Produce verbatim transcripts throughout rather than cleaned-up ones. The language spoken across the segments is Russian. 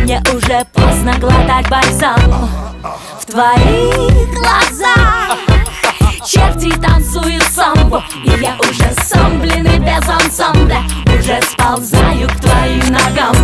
мне уже поздно глотать бальзам. В твоих глазах черти танцуют самбо, и я уже сам, блин, и без ансамбля уже сползаю к твоим ногам.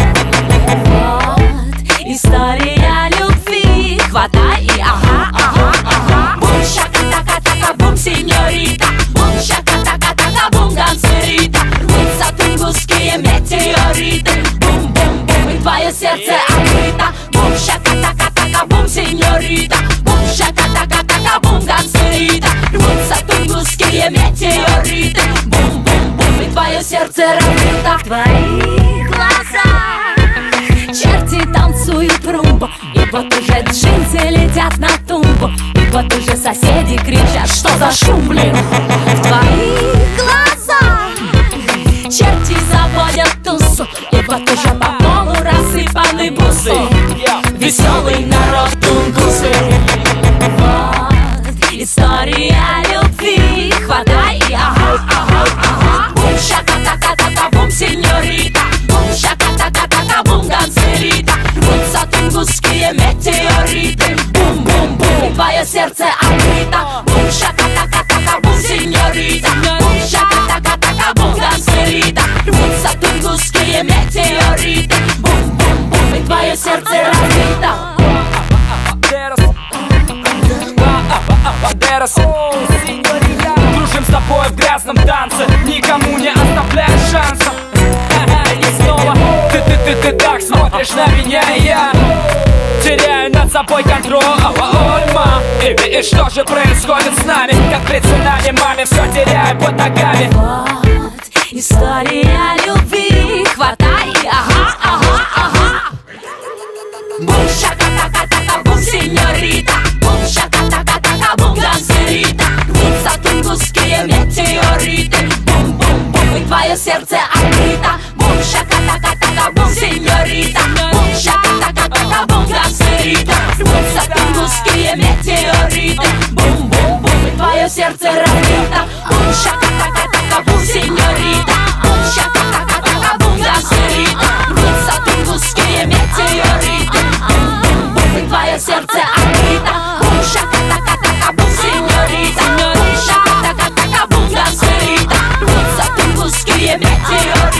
Вот история любви, хватай и ага, ага, ага. Бум, шака-така-така, бум, сеньорита. Бум, шака-така-така, бум, гансерита. Рвутся тунгусские метеориты. Бум, бум, бум, и твое сердце открыто. Бум, шака-така-така, бум, сеньорита. Бум, шака-така-така, бум, гансерита. Рвутся тунгусские метеориты. Бум, бум, бум, и твое сердце разбито. В твоих глазах черти танцуют румбу, и вот уже джинсы летят на тумбу, и вот уже соседи кричат: что за шум, блин? В твоих глазах черти заводят тусу, и вот уже по полу рассыпаны бусы. Веселый народ тунгусы. Вот история любви, хватай и ага, ага, ага. Бум, шака-така-така, бум, сеньорита. Бум, шака-така-така, бум, гансерита. Рвутся тунгусские метеориты. Бум, бум, бум, и твое сердце открыто. Бум, шака-така-така, бум, сеньорита. Бум, шака-така-така, бум, гансерита. Рвутся тунгусские метеориты. Бум, бум, бум, и твое сердце разбито. Бандерас, дружим с тобой в грязном танце, никому не оставляем шансов. И снова ты, ты, ты, ты так смотришь на меня, и я теряю над собой контроль. Ой, мам, и, и что же происходит с нами? Как при цунами, маме, все теряю под ногами. Вот история любви, хватай и ага, ага, ага. Бум, шака-така-така, бум, сеньорита. Бум, шака-така-така, бум, гансерита. Рвутся тунгусские метеориты. Бум, бум, бум, и твое сердце открыто. Бум, шака-така-така, бум, сеньорита. Бум, шака-така-така, бум, гансерита. Рвутся тунгусские метеориты. Бум, бум, бум, и твое сердце разбито. Бум, шака-така-така, бум, сеньорита. Бум, шака-така-така, бум, гансерита. Рвутся тунгусские метеориты. Бум, бум, бум, и твое сердце открыто. Бум, шака-така-така, бум, сеньорита. Бум, шака-така-така, бум, гансерита. Рвутся тунгусские метеориты.